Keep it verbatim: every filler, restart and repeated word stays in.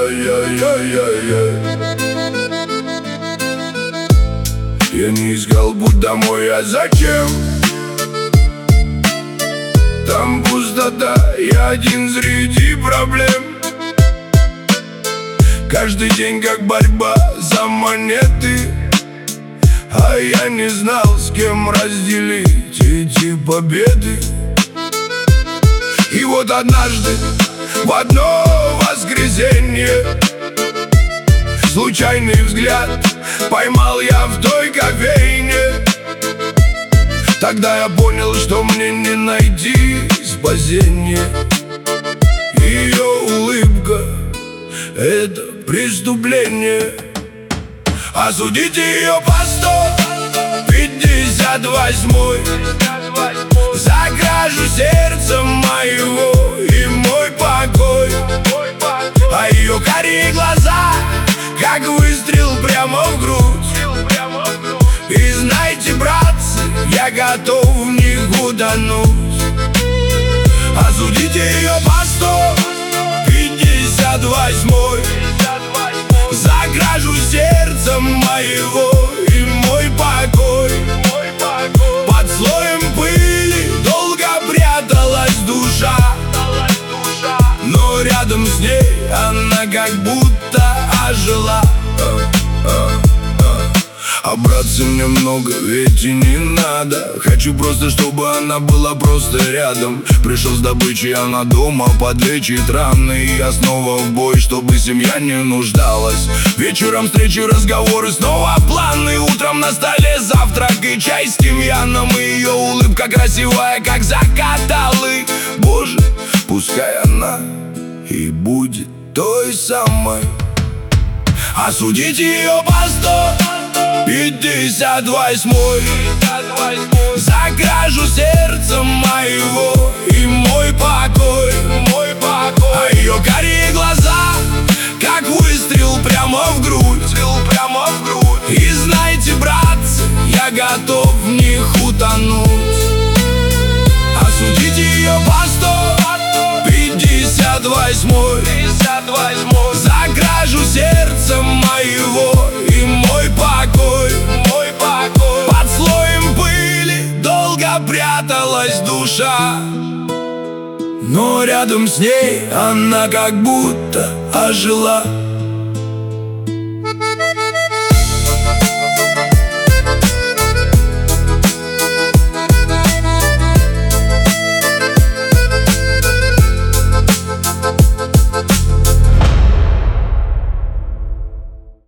Ай-яй-яй-яй-яй. Я не искал путь домой, а зачем? Там пустота, я один среди проблем. Каждый день как борьба за монеты, а я не знал, с кем разделить эти победы. И вот однажды, в одно воскресенье, случайный взгляд поймал я в той кофейне. Тогда я понял, что мне не найти спасения. Ее улыбка — это преступление. Осудите ее по сто пятьдесят восьмой за кражу сердца моего и мой покой. А ее карие глаза, как выстрел прямо в грудь. И знаете, братцы, я готов в них утонуть. Осудите ее по сто пятьдесят восьмой за кражу сердца моего и мой покой. Под слоем пыли долго пряталась душа, но рядом с ней она как будто ожила. А браться мне много ведь и не надо. Хочу просто, чтобы она была просто рядом. Пришел с добычей, она дома подлечит раны. И я снова в бой, чтобы семья не нуждалась. Вечером встречи, разговоры, снова планы. Утром на столе завтрак и чай с тимьяном. И ее улыбка красивая, как закат алый. Боже, пускай она и будет той самой. Осудите ее по сто пятьдесят восьмой за кражу сердца моего и мой покой. А ее карие глаза, как выстрел прямо в грудь. И знаете, братцы, я готов в них утонуть. Осудите ее по сто пятьдесят восьмой за кражу сердца моего и мой покой. Под слоем пыли долго пряталась душа, но рядом с ней она как будто ожила.